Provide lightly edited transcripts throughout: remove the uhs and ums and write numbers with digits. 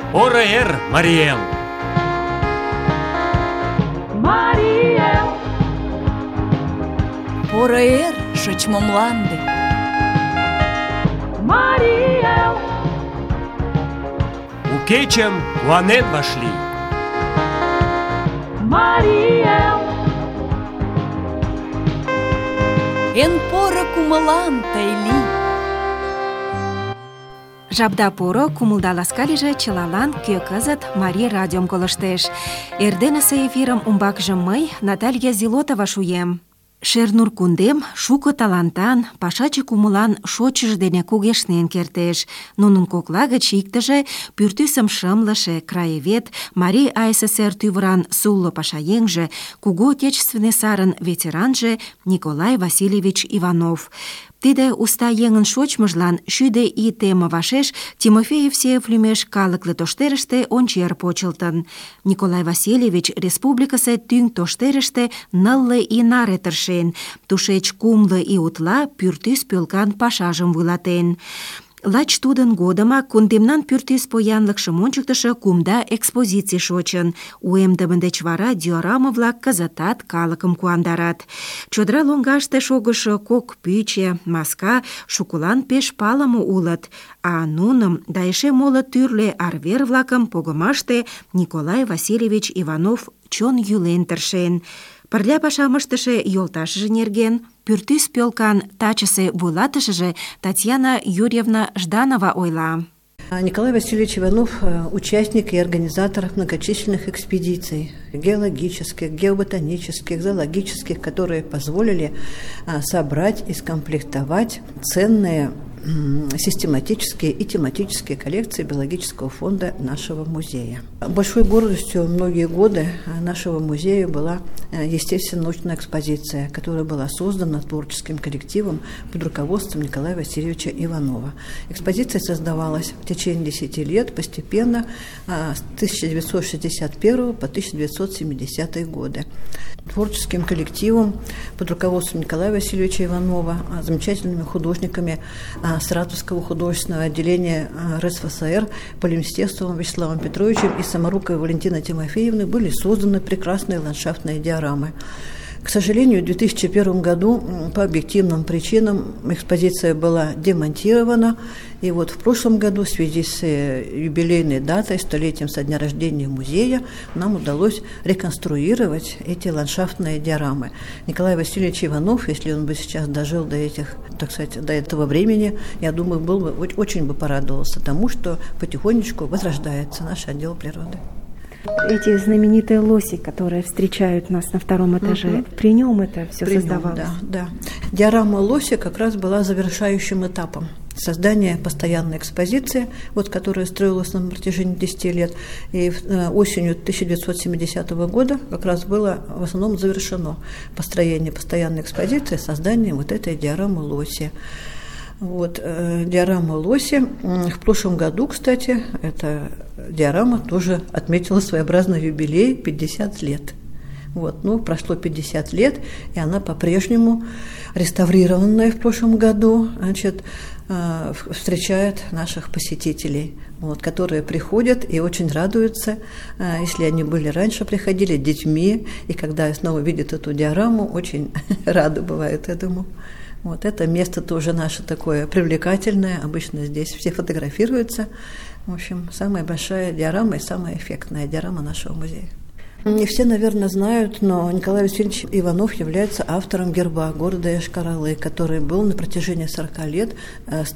Ораэр, Мариэл. Мариэл. Ораэр, шочмо мланды. Мариэл. У кечем планет вошли. Мариэл. Эн поро кумылан тайли. Жабда поро кумылда ласкалиже чылалан кӧ кызыт Марий радиом колыштеш. Эрденысе эфирым умбакыже мый, Наталья Зилотова, шуем. Шернур кундем шуко талантан, пашаче кумылан шочыж дене кугешнен кертеш. Нунын кокла гыч иктыже пӱртӱсым шымлыше краевед, Марий АССР тӱвыран сулло пашаеҥже, Кугу Отечественный сарын ветеранже Николай Васильевич Иванов. Тиде уста еҥын шочмыжлан шӱдӧ ий теме вашеш Тимофей Евсеев лӱмеш калыкле тоштерыште ончер почылтын. Николай Васильевич республикысе тӱҥ тоштерыште 9 ий наре тыршен, тушеч 9 ий утла пӱртӱс пӧлкан пашажым вуйлатен. Лач тудын годымак кундемнан пӱртӱс поянлыкшым ончыктышо кумда экспозиций шочын. Уэмдыме деч вара диорама-влак кызытат калыкым куандарат. Чодыра лоҥгаште шогышо кок пӱчӧ, маска шукылан пеш палыме улыт, а нуным да эше моло тӱрлӧ арвер-влакым погымаште Николай Васильевич Иванов чон йӱлен тыршен. Пырля пашам ыштыше йолташыже нерген пӱртӱс пӧлкан тачысе вуйлатышыже Татьяна Юрьевна Жданова ойла. Николай Васильевич Иванов – участник и организатор многочисленных экспедиций геологических, геоботанических, зоологических, которые позволили собрать и скомплектовать ценные систематические и тематические коллекции биологического фонда нашего музея. Большой гордостью многие годы нашего музея была естественно-научная экспозиция, которая была создана творческим коллективом под руководством Николая Васильевича Иванова. Экспозиция создавалась в течение 10 лет постепенно с 1961 по 1970 годы. Творческим коллективом под руководством Николая Васильевича Иванова, замечательными художниками Саратовского художественного отделения РСФСР Полимстестовым Вячеславом Петровичем и Саморуковой Валентиной Тимофеевной были созданы прекрасные ландшафтные диорамы. К сожалению, в 2001 году по объективным причинам экспозиция была демонтирована, и вот в прошлом году в связи с юбилейной датой, столетием со дня рождения музея, нам удалось реконструировать эти ландшафтные диорамы. Николай Васильевич Иванов, если он бы сейчас дожил до этих, так сказать, до этого времени, я думаю, был бы очень бы порадовался тому, что потихонечку возрождается наш отдел природы. Эти знаменитые лоси, которые встречают нас на втором этаже, при нем это все создавалось? Да. Диорама лоси как раз была завершающим этапом создания постоянной экспозиции, вот, которая строилась на протяжении 10 лет. И осенью 1970 года как раз было в основном завершено построение постоянной экспозиции созданием вот этой диорамы лоси. Вот, диорама лоси. В прошлом году, кстати, эта диорама тоже отметила своеобразный юбилей 50 лет. Вот, прошло 50 лет, и она по-прежнему, реставрированная в прошлом году, встречает наших посетителей, которые приходят и очень радуются, если они были раньше, приходили с детьми, и когда снова видят эту диораму, очень рады бывают этому. Вот это место тоже наше такое привлекательное, обычно здесь все фотографируются. В общем, самая большая диорама и самая эффектная диорама нашего музея. Не все, наверное, знают, но Николай Васильевич Иванов является автором герба города Йошкар-Олы, который был на протяжении 40 лет с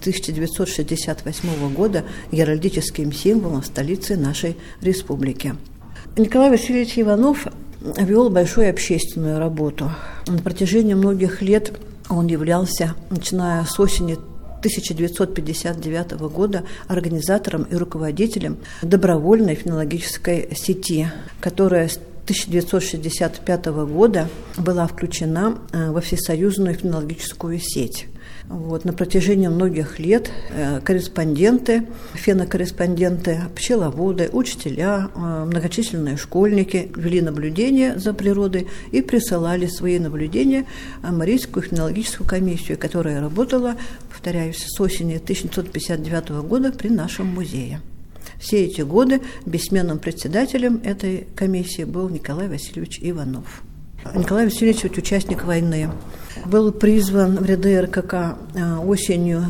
1968 года геральдическим символом столицы нашей республики. Николай Васильевич Иванов вел большую общественную работу. На протяжении многих лет он являлся, начиная с осени 1959 года, организатором и руководителем добровольной фенологической сети, которая с 1965 года была включена во всесоюзную фенологическую сеть. Вот, на протяжении многих лет корреспонденты, фенокорреспонденты, пчеловоды, учителя, многочисленные школьники вели наблюдения за природой и присылали свои наблюдения в Марийскую фенологическую комиссию, которая работала, повторяюсь, с осени 1959 года при нашем музее. Все эти годы бессменным председателем этой комиссии был Николай Васильевич Иванов. Николай Васильевич – участник войны. Был призван в ряды РКК осенью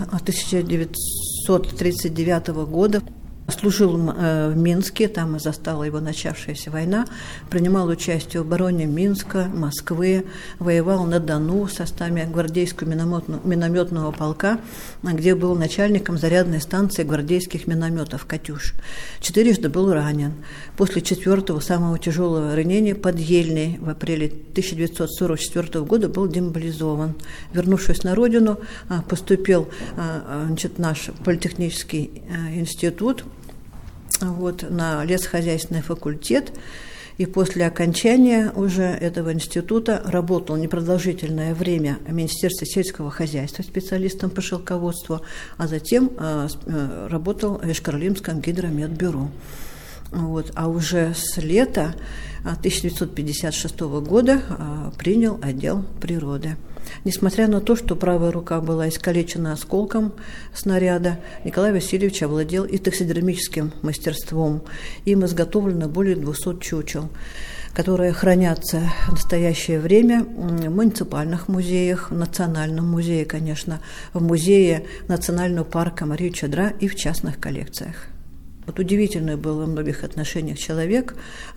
1939 года. Служил в Минске, там и застала его начавшаяся война, принимал участие в обороне Минска, Москвы, воевал на Дону в составе гвардейского минометного полка, где был начальником зарядной станции гвардейских минометов «Катюш». 4 был ранен. После 4-го, самого тяжелого ранения под Ельней в апреле 1944 года был демобилизован. Вернувшись на родину, поступил в наш политехнический институт, на лесхозяйственный факультет, и после окончания уже этого института работал непродолжительное время в Министерстве сельского хозяйства специалистом по шелководству, а затем работал в Ишкарлимском гидрометбюро. А уже с лета 1956 года принял отдел природы. Несмотря на то, что правая рука была искалечена осколком снаряда, Николай Васильевич овладел и таксидермическим мастерством. Им изготовлено более 200 чучел, которые хранятся в настоящее время в муниципальных музеях, в Национальном музее, конечно, в музее Национального парка Мария Чадра и в частных коллекциях. Удивительный был во многих отношениях человек,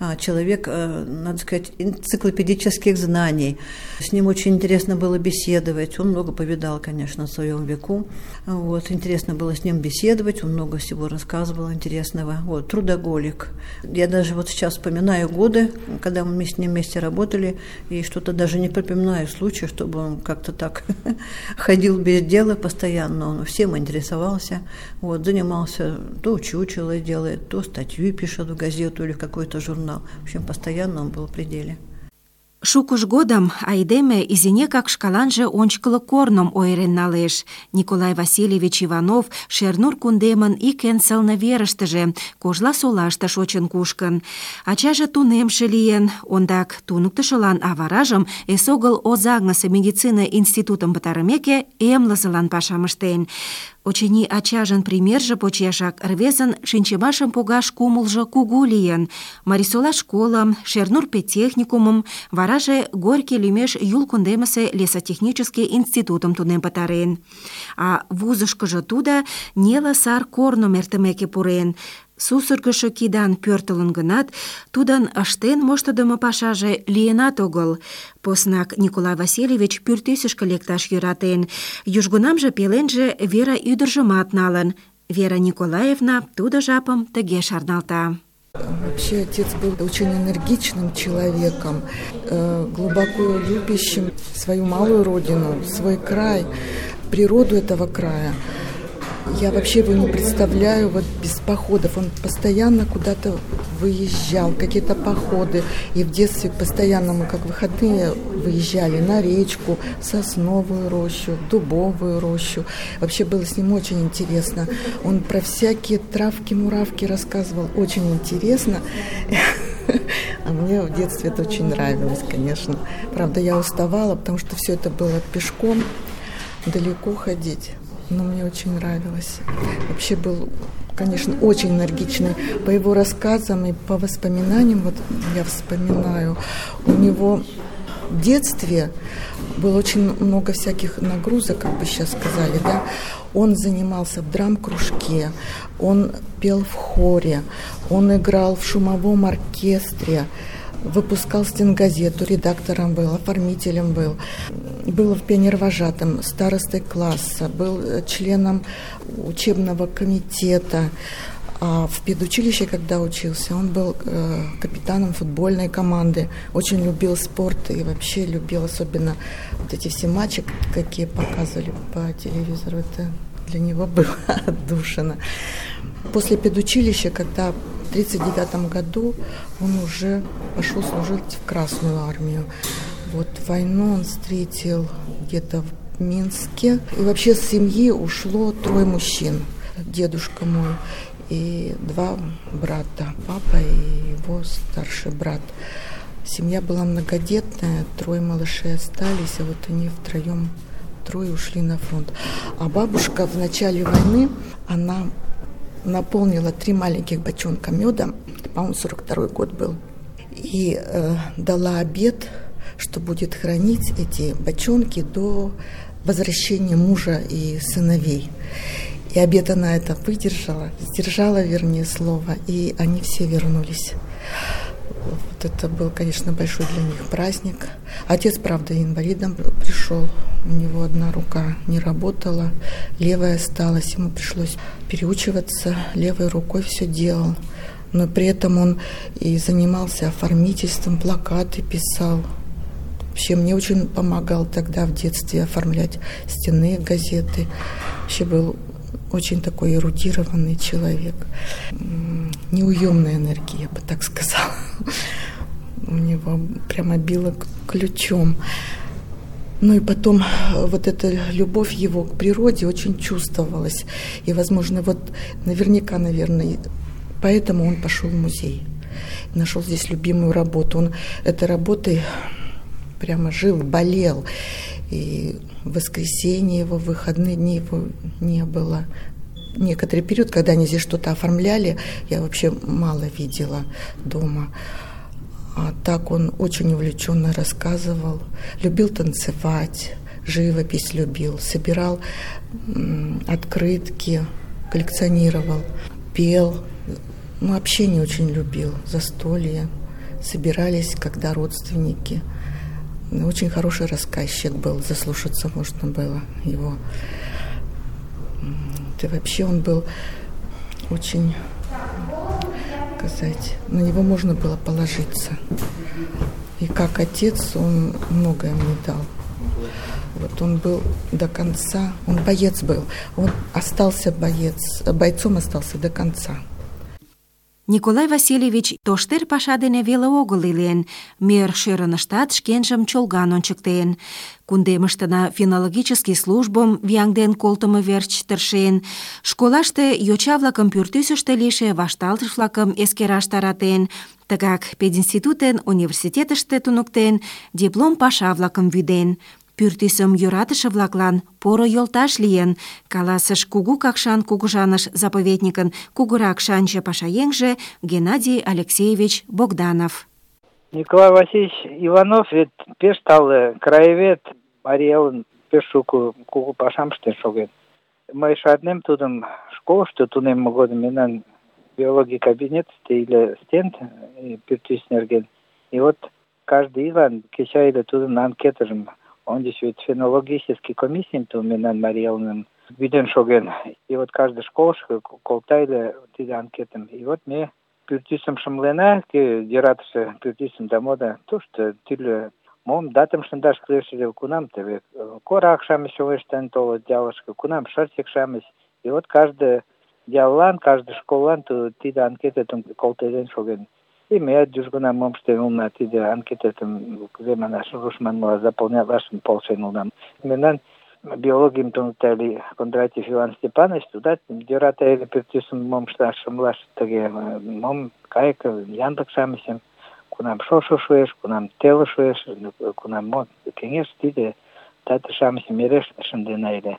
надо сказать, энциклопедических знаний. С ним очень интересно было беседовать, он много повидал, конечно, в своем веку. Интересно было с ним беседовать, он много всего рассказывал интересного. Трудоголик. Я даже сейчас вспоминаю годы, когда мы с ним вместе работали, и что-то даже не припоминаю случая, чтобы он как-то так ходил без дела постоянно. Он всем интересовался, занимался то чучело делает, то статью пишет в газету или в какой-то журнал. В общем, постоянно он был в пределе. Шукыш годым айдеме изинекак шкаланже ончкылык корным ойырен налеш. Николай Васильевич Иванов Шернур кундемын ик эн сылне верыштыже, Кожла-Солаште шочын кушкын. Ачаже тунемше лийын, ондак туныктышылан, а варажым эсогыл Озаҥысе медицина институтым пытарымеке эмлызылан пашам ыштен. Очыни, ачажын примерже почешак рвезын шинчымашым погаш кумылжо кугу лийын. Марисола школым, Шернур педтехникумым, вараже Горький лӱмеш Юл кундемысе лесотехнический институтым тунем пытарен. А вузышкыжо тудо неле сар корным эртымеке пурен. Сусыргышо кидан пӧртылын гынат, тудын ыштен моштыдымо пашаже лийынат огыл. Поснак Николай Васильевич пӱртӱсышкӧ лекташ йӧратен. Южгунамже пеленже Вера ӱдыржымат налын. Вера Николаевна тудо жапым тыге шарналта. Вообще отец был очень энергичным человеком, глубоко любящим свою малую родину, свой край, природу этого края. Я вообще его не представляю без походов. Он постоянно куда-то выезжал, какие-то походы. И в детстве постоянно мы как выходные выезжали на речку, Сосновую рощу, Дубовую рощу. Вообще было с ним очень интересно. Он про всякие травки-муравки рассказывал. Очень интересно. А мне в детстве это очень нравилось, конечно. Правда, я уставала, потому что все это было пешком, далеко ходить. Но мне очень нравилось. Вообще был, конечно, очень энергичный. По его рассказам и по воспоминаниям, я вспоминаю, у него в детстве было очень много всяких нагрузок, как бы сейчас сказали, да. Он занимался в драм-кружке, он пел в хоре, он играл в шумовом оркестре, выпускал стенгазету, редактором был, оформителем был в пионервожатым, старостой класса, был членом учебного комитета. А в педучилище, когда учился, он был капитаном футбольной команды, очень любил спорт и вообще любил особенно эти все матчи, какие показывали по телевизору. Это для него было отдушина. После педучилища, когда в 1939 году он уже пошел служить в Красную армию. Войну он встретил где-то в Минске. И вообще с семьи ушло 3 мужчин. Дедушка мой и 2 брата. Папа и его старший брат. Семья была многодетная, 3 малышей остались, а они втроем, 3 ушли на фронт. А бабушка в начале войны, она наполнила 3 маленьких бочонка меда, по-моему, 42-й год был, и дала обет, что будет хранить эти бочонки до возвращения мужа и сыновей. И обет она это выдержала, сдержала, вернее, слово, и они все вернулись. Вот это был, конечно, большой для них праздник. Отец, правда, инвалидом пришел. У него одна рука не работала, левая осталась. Ему пришлось переучиваться, левой рукой все делал. Но при этом он и занимался оформительством, плакаты писал. Вообще мне очень помогал тогда в детстве оформлять стенные газеты. Вообще был очень такой эрудированный человек. Неуемная энергия, я бы так сказала. У него прямо било ключом. Ну и потом вот эта любовь его к природе очень чувствовалась. И, возможно, вот наверняка, наверное, поэтому он пошел в музей. Нашел здесь любимую работу. Он этой работой прямо жил, болел. И в воскресенье его, в выходные дни его не было. Некоторый период, когда они здесь что-то оформляли, я вообще мало видела дома. А так он очень увлеченно рассказывал, любил танцевать, живопись любил, собирал открытки, коллекционировал, пел. Ну, общение очень любил, застолье. Собирались, когда родственники. Очень хороший рассказчик был, заслушаться можно было его. И вообще он был очень, сказать, на него можно было положиться. И как отец он многое мне дал. Вот он был до конца, он боец был, он остался бойцом остался до конца. Николай Васильевич тоштер паша дене веле огыл илен, мер шӧрыныштат шкенжым чолган ончыктен. Кундемыштына фенологический службым вияҥден колтымо верч тыршен, школаште йоча-влакым пӱртӱсыштӧ лийше вашталтыш-влакым эскераш таратен, тыгак пединститутен, университетыште туныктен, диплом паша-влакым вӱден. Пӱртӱсым йӧратыше-влаклан поро йолташ лийын, каласыш Кугу Какшан кугыжаныш заповедникын кугурак шанче пашаеҥже Геннадий Алексеевич Богданов. Николай Васильевич Иванов вет пеш тале краевед, Марий Элын пеш шуко кугу пашам ыштен шоген. Мый шарнем тудым школышто тунемме годым мемнан биологий кабинетыште иле стенд пӱртӱс нерген. И вот каждый ийлан кеча иле тудын анкетыжым он здесь ведь фенологический комиссиям то мемнан Марий Элыным вӱден шоген. И вот каждый школышко колта иле тиде анкетым. И вот ме пӱртӱсым шымлена, йӧратыше пӱртӱсым да мода, тушто тӱрлӧ мом датым шындаш кӱлеш ыле, кунам теве корак-шамыч чоҥештен толыт ялышке, кунам шырчык-шамыч. И вот каждый яллан, каждый школлан тиде анкететым колтеден шоген. И ме южгунам мом ыштен улына, тиде анкететым кузе манаш, руш манмыла заполнятлашын полшен улына. Мемнан биологийым туныктале Кондратьев Иван Степанович, тудат йӧрата ыле пӱртӱсым мом ышташ, шымлаш тыге, мом кайык, янлык-шамычым, кунам шошо шуэш, кунам теле шуэш, кунам мо кеҥеж, тиде тате-шамычым эре шындена ыле.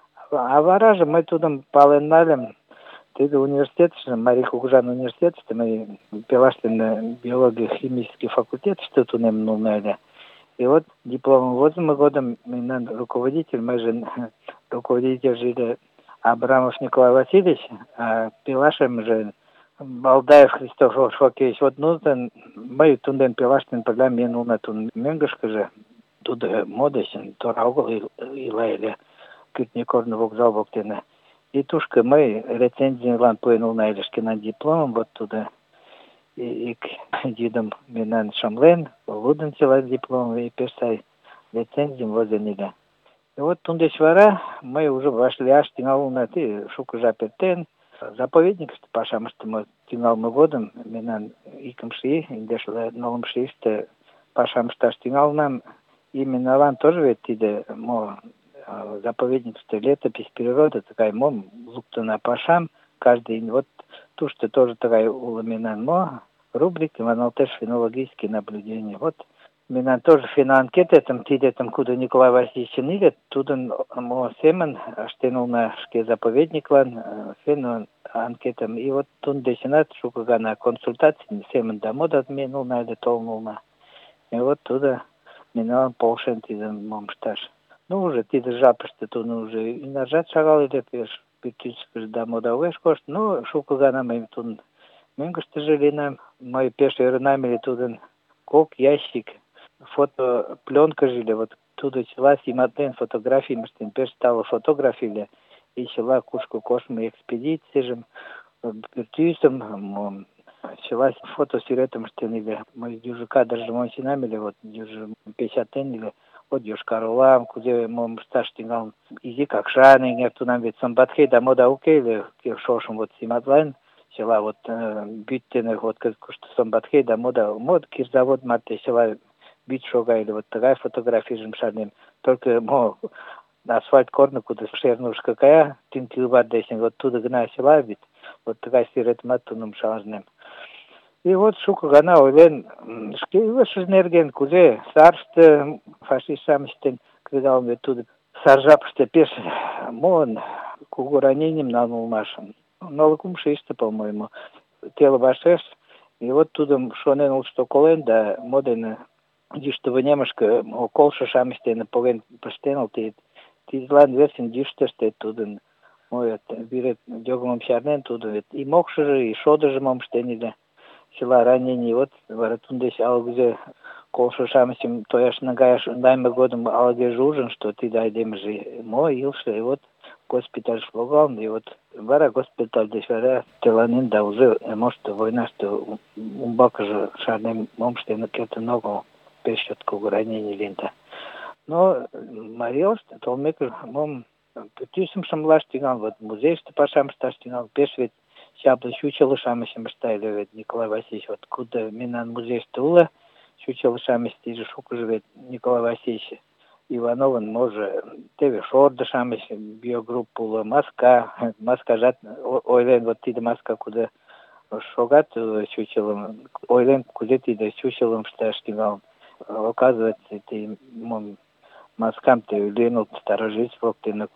А вараже мый тудым пален нальым, тиде университетыште, Марий кугыжан университетыште, мый Пелаштин биология химический факультетыште тунемын улна ыле. И вот дипломым возымо годым мемнан руководитель, мы же руководитель жили Абрамов Николай Васильевич, а Пелашем же Балдаев Христоф Фокевич. Вот нужен, мы тунден Пелаштин пырля мен улна тун мӧҥгышкыжӧ, тудо модысын тора огыл ила ыле, кӱртньӧ корно вокзал воктене. И тушко мый рецензийлан пуэн улна ыле шкенан дипломым, вот тудо ик йӱдым мемнан шымлен, лудын чыла дипломым, и пеш сай рецензийым возен ыле. И вот туддеч вара мый уже вашлияш тӱҥалынна, шуко жап эртен. Заповедникыште пашам ыштыме тӱҥалме годым мемнан икымше ий, 1904 ийыште пашам ышташ тӱҥалынам. Именно тоже вет тиде заповедникыште летопись природы, тыгай мом луктына пашам каждый день. Вот тушто тоже тыгай уло мемнан рубрика «Иван Алтеш фенологические наблюдения». Вот Менан тоже финанкететым, тидетым, куда Николай Васильевичын илет, тудын мо семын ыштен улна шке заповедниклан, фен анкетым. И вот тун дечынат шуко гана консультаций семын да модат мен улна ыле, толын улна. И вот туда меналан полшен тидым мом ышташ. Ну, уже тиде жапыште тудын уже ӱнаржат шагал ыле, пеш пӱртӱсышкыжӧ да мода огеш кошт. Ну, шуко гана мый тудын мӧҥгыштыжӧ лийынам. Мый пеш ӧрынам ыле тудын кок ящик фотопленкыже ыле, вот тудо чыла симатлен, фотографийым ыштен, пеш тале фотограф ыле. И чыла кушко коштмо экспедицийжым, пӱртӱсым, чыла фотосӱретым ыштен ыле. Мый южо кадржым онченам ыле, вот южо печатлен ыле. Вот Йошкар-Олам, кузе мом ышташ тӱҥалын. Изи Какшан эҥер, тунам вет Сымбатхей да мода уке ыле, шошым вот симатлен. Чыла вот вӱд дене вот кушто Сымбатхей да мода кирзавод марте чыла вӱд шога ыле. Вот тыгай фотографийжым шарнем. Только асфальт корно, куда Шернурышко кая, тӱҥ кӱвар дечын, вот тудо гына чыла вӱд. Вот тыгай сӱретымат тунам шарнем. И вот шуко гана ойлен, шке илышыж нерген, кузе сарыште фашист-шамыч дене кредалын, вет тудо сар жапыште пеш мон кугу раненийым налын улмаш. Нылле кумшо ийыште, по-моему, теле вашеш. И вот тудым шонен улыт, что колен, да мо дене йӱштӧ вынемышке колшо-шамыч дене поген пыштен улыт. Тидлан верчын йӱштыштӧ тудын вӱрет йогымым чарнен, тудо вет и мокшыжо, и шодыжо мом ыштен ыле. Чыла ранений, вот вара туддеч ала-кузе колшо-шамычым тояш наҥгаяш найме годым ала-кӧжӧ ужын, что тиде айдемыже мо илыше, и вот госпитальыш логалын, и вот вара госпиталь деч вара тыланен, да уже может войнаште умбакыже шарнем мом ыштен кертын огыл, пеш чот кугу ранений лийын да. Но Марий Элыште толмеке мом пӱртӱсым шымлаш тӱҥалын, вот музейыште пашам ышташ тӱҥалын, пеш вет чапле чучело-шамычым ышта ыле вет Николай Васильевич. Вот кудо мемнан музейыште уло чучело-шамыч, тиде шукыжо вет Николай Васильевич Ивановын можо теве шордо-шамыч биогруппа уло, маскажат ойлен, вот тиде маска кудо шогат чучелым, ойлен, кузе тиде чучелым ышташ тӱҥалын. Оказывается, мом маскам теве старожить воктене.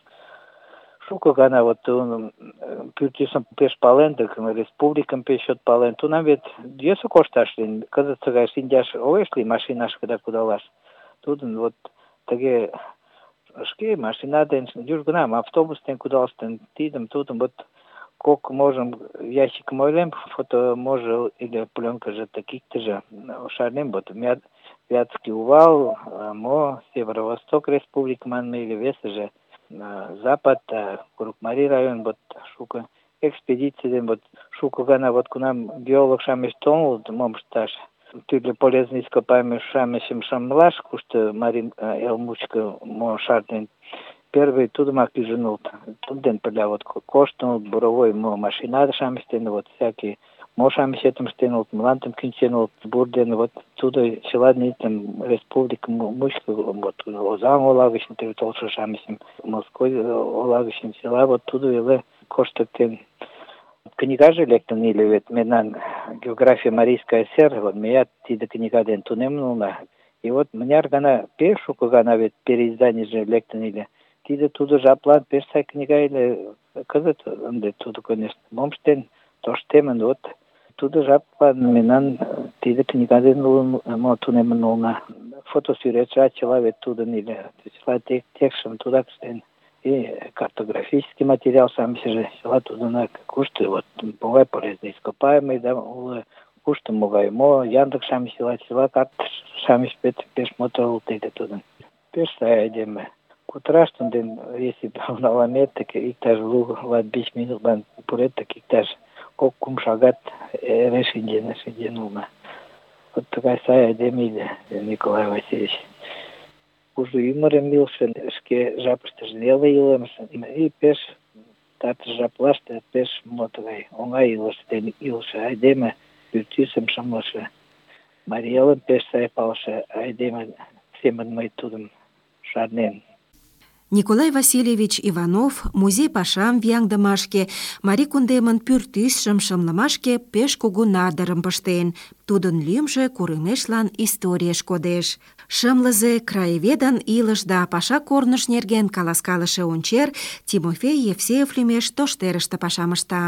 Шуко гана вот пӱртӱсым пеш пален, да республикым пеш чот пален. Тунам вет йӧсӧ кошташ лийын. Кызыт тыгай шинчаш огеш лий машинашкыда кудалаш. Тудын вот тыге шке машина дене южгунам автобус дене кудалыштын, тидым-тудым вот кок можым ящикым ойлем, фото можо или пленкыже так иктыже шарнем, вот Вятский Увал, Северо-Восток республика манме, или весыже Запад, Курыкмарий район, вот шуко экспедицийден, вот шуко гана вот кунам геолог-шамыч толыныт, мом ышташ, тӱрлӧ полезный ископаемый-шамычым шымлаш, кушто Марий эл мучко мо шарнен. Первый тудымак ӱжын улыт. Тудден пырля вот коштын улыт, буровой машина-шамыч дене, вот всякий мо-шамычетым ыштен улыт, мландым кӱнчен улыт, бур дене, вот тудо чыла нитым республика мучко, вот Озаҥ ола гычын теве толшо-шамычым, Москва ола гычын чыла вот тудо веле коштыктен. Книгаже лектын ыле вет мемнан география Марийская ССР, вот меат тиде книга дене тунемын улына. И вот мыняр гана, пеш шуко гана вет переизданийже лектын ыле. Тиде тудо жаплан пеш сай книга ыле. Кызыт ынде тудо, конечно, мом ыштен тоштемын, вот тудо жаплан мемнан тиде книга дене тунемын улына. Фотосӱретшат чыла вет тудын ыле. Чыла текстшым тудак ыштен. И картографический материал самыйже чыла тудынак. Кушто вот могай полезный ископаемый, да, уло, кушто могай мо, Яндык-шамыч чыла карт-шамыч пеш мотор улыт ыле тудын. Пеш сай айдеме. Кутыраш тудын, если уналамет, так иктаж 2-5 минутлан пурет, так иктаж 2-3 шагат эре шинчен улына. Вот тыгай сай айдеме ыле Николай Васильевич. Уже ӱмырым илыше, шке жапыштыже веле илымыже, и пеш тарзе жаплаште пеш тыгай оҥай илыше айдеме, пӱртӱсым шымлыше, Марий Элым пеш сай палыше айдеме семын мый тудым шарнем. Николай Васильевич Иванов музей пашам вияҥдымашке, Марий кундемын пӱртӱсшым шымлымашке пеш кугу надырым пыштен. Тудын лӱмжӧ курымешлан историеш кодеш. Шымлызе краеведын илыш да паша корныж нерген каласкалыше ончер Тимофей Евсеев лӱмеш тоштерыште пашам ышта.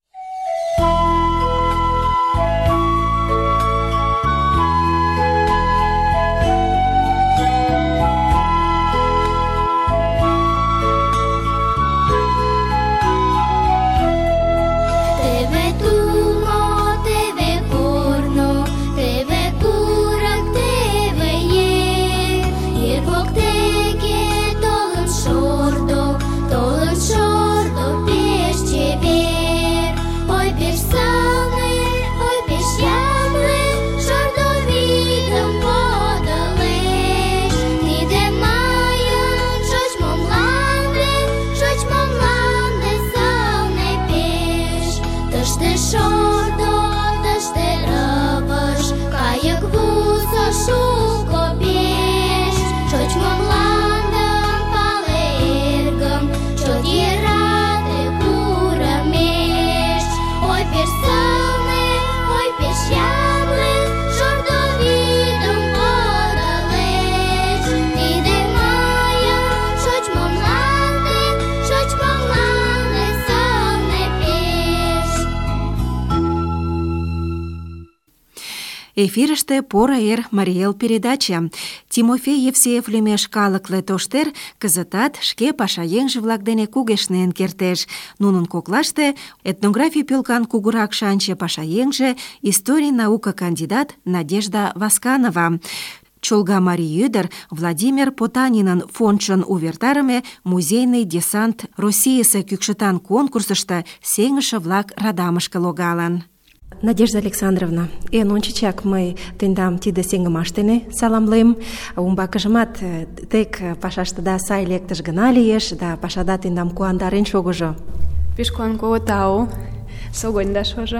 Эфирыште «Поро эр» Марий Эл передача. Тимофей Евсеев лӱмеш калыкле тоштер кызытат шке пашаеҥже-влак дене кугешнен кертеш. Нунын коклаште этнографий пӧлкан кугурак шанче пашаеҥже, историй наука кандидат Надежда Васканова. Чолга марий ӱдыр Владимир Потанинын фондшын увертарыме «Музейный десант Российысе» кӱкшытан конкурсышто сеҥыше-влак радамышке логалын. Надежда Александровна, эн ончычак мый тендам тиде сеҥымаш дене саламлем. Умбакыжымат тек пашаштыда сай лектыш гына лиеш да пашада тендам куандарен шогыжо. Пеш куанкова тау, согоньда шожо.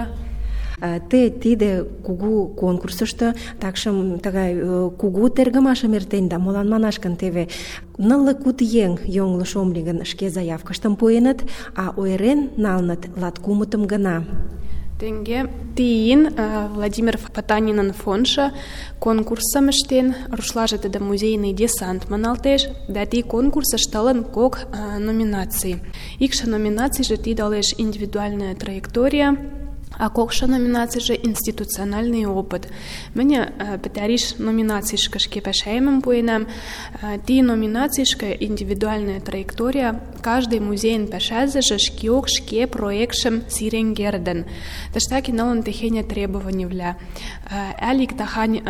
Те тиде кугу конкурсышто, такшым тыгай кугу тергымашым эртенда, молан манаш гын теве 96 еҥ йоҥылыш ом лий гын шке заявкыштым пуэныт, а ойырен налыныт 29 гына. Тенге тиин Владимир Потанинын фондшо конкурсым ыштен, рушлаже тиде «Музейный десант» маналтеш, да ти конкурсыш толын кок номинаций. Икше номинацийже тиде олеш «Индивидуальная траектория», а кокша номинацийже «Институциональный опыт». Міне петариш номинацийшка шке пашаемым пуэнам. Ти номинацийшка «Индивидуальная траектория» каждый музейн пашазыже шке проектшым сиренгерден. Таштаки налын техеня требованивля. Әлик тахань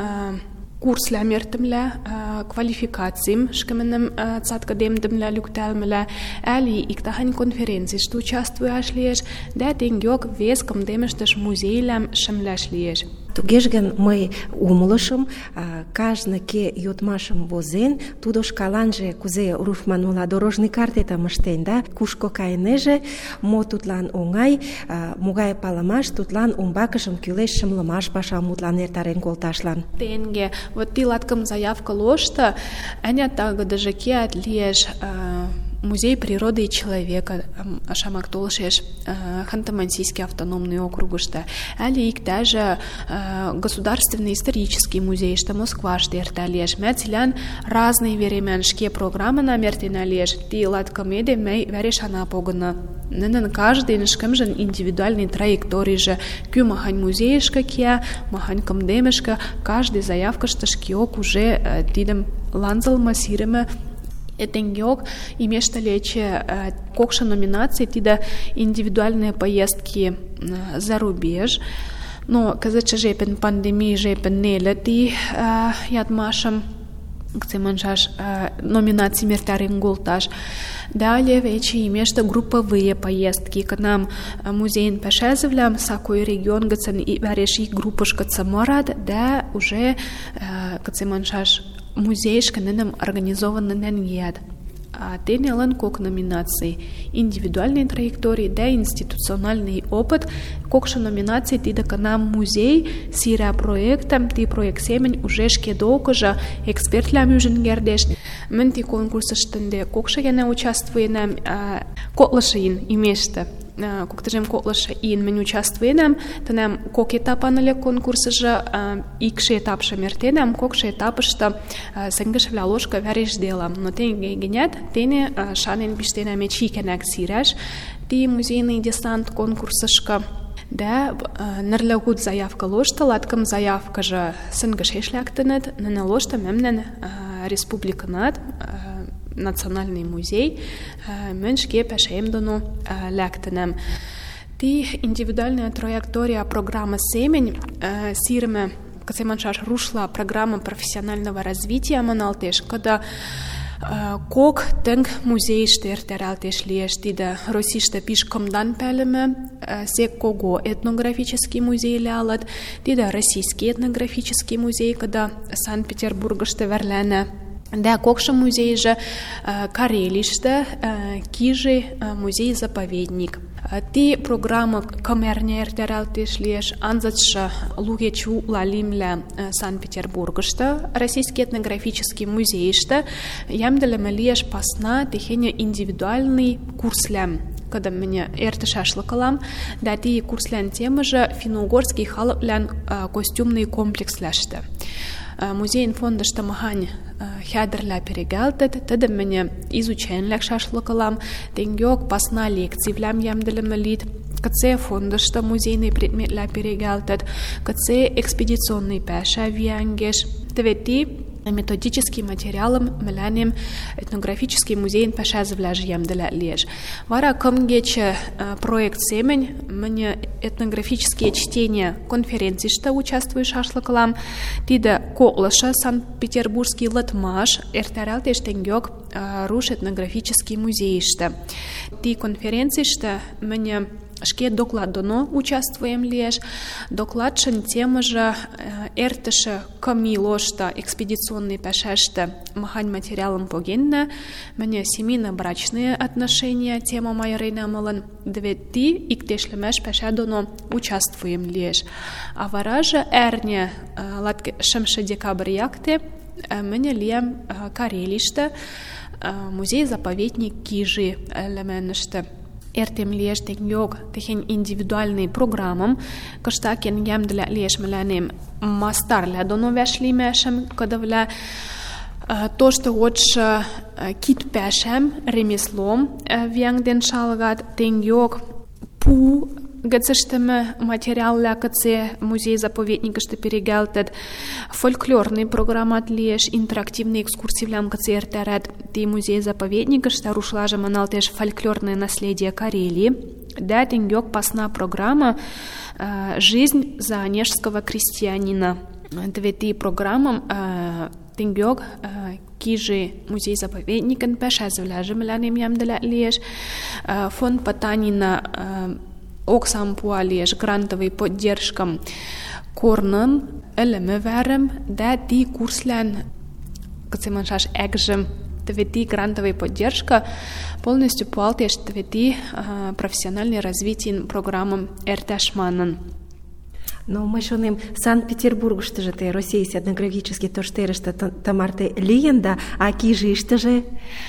курсля мертімля, квалификациям шкаменем цаткадемдемля люкталмля, әли иктахань конференцийшты участвуяш лиеш, да тенгек вес комдемештеш музейлям шамляш лиеш. Тугеш гын мый умылышым, кажне ке йодмашым возен, тудо шкаланже кузе руш манула дорожный картетым ыштен, да, кушко кайнеже, мо тудлан оҥай, могай палымаш тудлан умбакыжым кӱлеш шымлымаш пашам мутлан эртарен колташлан. Тенге, вот ти латкам заявка лошта, аня тагыдыже кеат лиеш Музей природы и человека Шамак толшеш Ханты-Мансийский автономный округышта, али иктаже государственный исторический музей, что Москва штерталеш. Мәтсилян разные веременшке программы намертиналеш. Ти латкамеде мэй верешана погана. Ненен каждый нышкамжен индивидуальный траекторий же. Кю махань музеешка кия, махань камдемешка, каждый заявка шташкиок уже тидем ланзал массиреме. Этенгёк имешта лече кокша номинации тида индивидуальные поездки за рубеж. Но казача жепен пандемии жепен не лети ядмашам гцеманшаш номинации мертарин голтаж. Далее вече имешта групповые поездки к нам музейн пешезевлям сакой регион гцен и вареш их группушка цамарад, да уже гцеманшаш музейшка ненам организованный неньяд. А тенелен кок номинаций. Индивидуальные траектории, да институциональный опыт. Кокша номинации ти да канам музей, сира проектам, ти проект семень уже шке докожа, эксперт лям южен гердеш. Мен ти конкурсыштынде кокша яна участвуенам, котлышыйын имешті. Коктыжем котлышы ин мен участвуенам, тынам кок этапаныле конкурсыжы икши этапшы мертенам, кокшы этапышты сәнгішвля ложка вәрежделам. Но тенге генят, тене шанен биштенаме чикенак сираш, ти музейный десант конкурсышка. Да, нерлягут заявка ложта, латкам заявка же сәнгішешляктынет, нана ложта мемнен республиканат, национальный музей, меншке пәшемдону ләктінем. Ти индивидуальная траектория программы «Семень» сирме, кацеманшаш рушла программа профессионального развития маналтеш, когда кок тенг музей штертералтеш леш, тида росишта пишкомдан пәліме, сек кого этнографический музей лялат, тида российский этнографический музей, когда Санкт-Петербургышты верләне. Да, кокша музей же Карелиште, Кижи музей-заповедник. Ти программа коммерния эртералтеш леш, анзачша лугечу лалимля Санкт-Петербургыште, Российский этнографический музейште, ямделеме леш пасна тихене индивидуальный курслям. Когда меня эртешашлыкалам, да ти курслян тема же финно-угорский халыплян костюмный комплекс ляште. Музейн фонда штамахань хядерля перегалтет, тогда меня изученляк шашлыкалам, тенгёк пасна лекций влям ямделем лит, кце фонда что музейный предметля перегалтет, кце экспедиционный пеша вянгеш, твети методическим материалом меланем этнографический музей пашазвляж ямделя леж. Вара комгече проект «Семень», мне этнографические чтения конференции, что участвую шашлыкалам, тида котлаша Санкт-Петербургский латмаш, эртарал тештенгёк руш этнографический музей, что ти конференции, что мне шке доклад доно участвуем леш, доклад шен тема же эртеше камилошта экспедиционный пешеште махань материалом погенна, мне семейно-брачные отношения тема майрейна малан, двети иктешлемеш пеше доно участвуем леш. А вараже эрне латке шемше декабрь якте мне лем Карелиште музей-заповедник Кижи элеменеште. Эртем леш тенгёк техен индивидуальный программам, каштакен ямдля леш мелянем мастарля доно вешли мешем, кадавля то, что лучше кит пешем ремеслом вянгден шалгат тенгёк пу гацештеме материал лякаце музей-заповедника что перегалтет, фольклорный программат леш, интерактивные экскурсии в лямkaце эртерет, ти музей-заповедника что рушлажа манал теж фольклорное наследие Карелии, да тенгёк пасна программа «Жизнь заонежского крестьянина». Две программам тенгёк Кижи музей-заповедника пешазвляжа мелянем ямделя леш, фонд Потанина Оксам пуалеш грантовый поддержкам корным, элемеверем, да ти курслян, кацеманшаш экжем, твети грантовая поддержка полностью пуалтеш твети профессиональное развитие программам эрташманан. Но мы шонем Санкт-Петербург, что же ты, российский этнографический, то что что тамарте лиенда, а Кижи что же?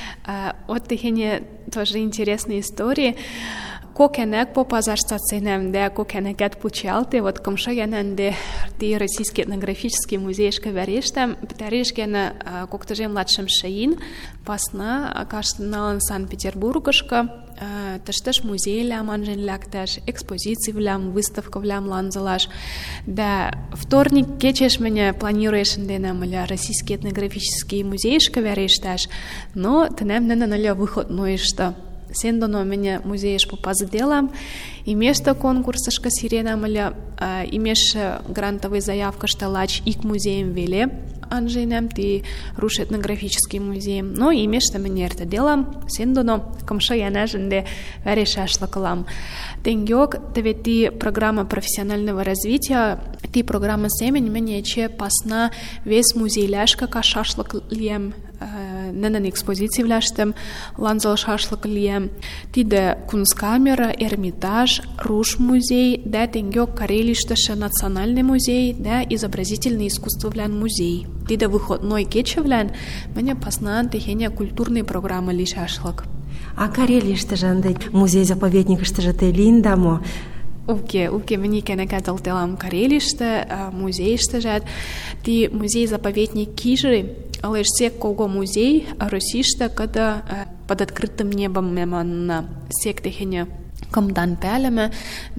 Вот такие тоже интересные истории. Кокенек по пазарстацинам, да, кокенекет пучалты, вот комшаянанде ти российский этнографический музей шкавериштам, петаришкена коктажем младшим шаин, пасна, кашналан Санкт-Петербургашка, таш музей лям анжен лякташ, экспозиции влям, выставка влям ланзалаш. Да, вторник кечеш меня планируешь нам российский этнографический музей шкаверишташ, но тенем не наля выходной что. Сендоно меня музееш по пазделам, имеш конкурсашка сирена маля, имеш грантовая заявка шталач и к музеям веле, анженем ти руш этнографический музей, но имеш меня это делам, сендоно комшаяна женде верешашлакалам. Тенгёк твети программа профессионального развития, ти программа «Семень» меня че пасна весь музей ляшка кашашлак лем, ненен экспозициевлаштем ланзал шашлык лием. Тиде Кунсткамера, Эрмитаж, Руш-музей, да тенгёк Карелиштеше национальный музей, да изобразительное искусство музей. Тиде выходной кечевлян, меня поснан техения культурные программы ли шашлык. А Карелиштеше андай музей-заповедникыштеше те линдамо? Уке, мені кенекет алтелам Карелиште, музейштежет. Ти музей-заповедник Кижи, але ж сек кого музей Росиште, когда под открытым небом меманна сек техеня камдан пелеме,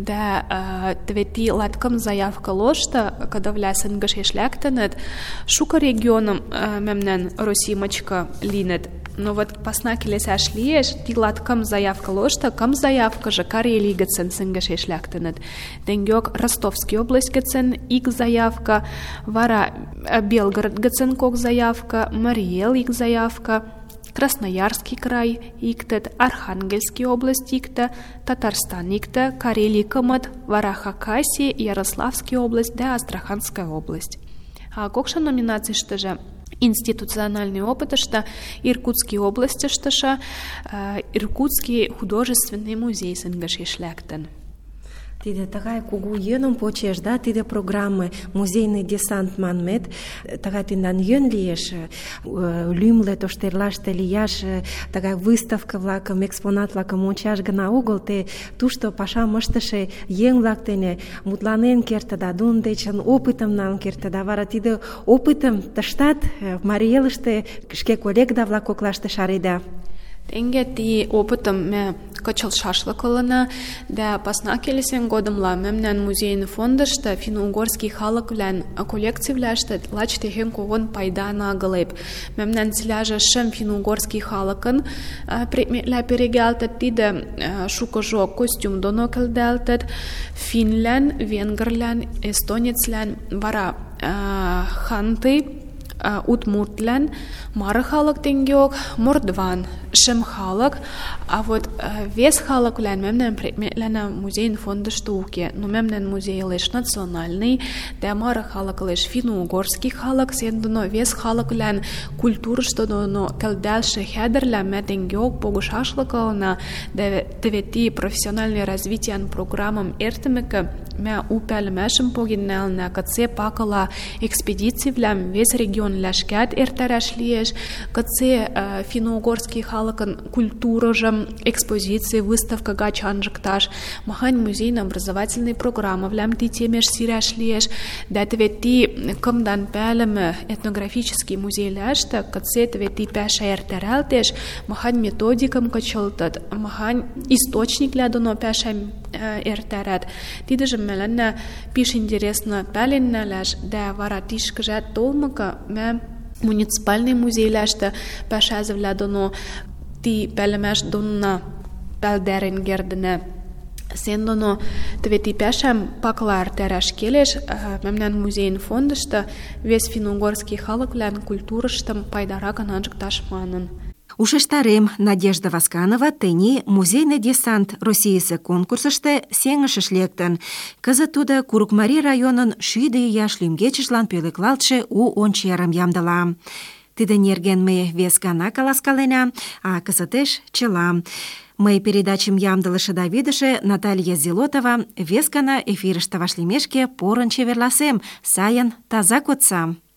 да твети латкам заявка ложта, когда влясен гашешлектенет, шука регионом мемнен Росимочка линет. Но вот поснаки лесаш лиеш, ти латкам заявка ложта, кам заявка же Карелии гацен сынгашешлектенет. Денгёк Ростовский область гацен ик заявка, вара Белгород гацен кок заявка, Мариэл ик заявка, Красноярский край иктет, Архангельский область икта, Татарстан икта, Карелий камат, вара Хакасия, Ярославский область, да Астраханская область. А кокша номинации что же? Институциональный опыт, что Иркутский области, что Иркутский художественный музей сынгашешлектен. Тиде такая кугу йöном почеш, да, тиде программы музейный десант манмет, такая тиндан йön лиеш, лümле тоштерлаште лияш, такая выставка-влакым, экспонат-влакым ончаш гына огыл, те тушто пашам ыштыше еҥ-влак дене мутланен кертыда, нунын дечын опытым налын кертыда, вара тиде опытым тыштат Марий Элыште шке коллегда-влак коклаште шареда. Тенге ти опытом ме качал шашлык ылына, да пасна келесен годымла мемнен музейный фондышта финно-угорский халык белән коллекциявлашты лач техен когон пайда нагылып. Мемнен зиляжа шым финно-угорский халыкын предметләр перегалтыт, тиде шукожок костюм доно келдалтыт, финлян, венгрлән, эстонецлән, вара ханты, Удмуртлян, мары халык тенгёк, мордван, шым халык, а вот вес халык лән мемнен предметләна музейный фонды штуки, но мемнен музей лишь национальный, да мары халык лишь финно-угорский халык, сендуно вес халык лән культура что доно келдәлше хәдерлә мә тенгёк погу шашлыкына, да тевети профессиональное развитие программам эртемеке мә упәлмәшем погиннәлнә катсе пакала экспедиции вләм вес регион ләшкәт эртәрәш лиеш, катсе финно-угорский халыкын культуражым, экспозиции, выставка гачанжыкташ, махань музейно-образовательные программы влям ти темеш сирәш лиеш, да тевети кымдан пәлеме этнографический музей ләшті, катсе тевети пәшә эртәрәлтеш, махань методикам качылтыд, махань источник ләдоно пәшә эртәрәт. Тидежім мәләнне пиш интересно пәленнә ләш, да вара тишкіжәт толмыка мә муниципальный музей ләшті пәшәзі вләдоно ти пәлемәш донна пәлдәрін гердіне. Сен доно тевети пәшәм паклар тәрәш келеш, мәмнән музейн фондышты вес финно-угорский халык лән культурыштым пайдара кананжыкташ манын. Ушештарем, Надежда Васканова тени музейный десант Российсы конкурсыште сеҥышыш лектын. Кызыт тудо Курыкмарий районын 6 ияш лӱмгечыжлан пӧлеклалтше у ончерым ямдыла. Тиде нерген ме вес гана каласкалена, а кызытеш чыла. Мый передачым ямдылыше да вӱдышӧ Наталья Зелотова вес гана эфирыште вашлиймешке порын чеверласем, сайын таза кодса.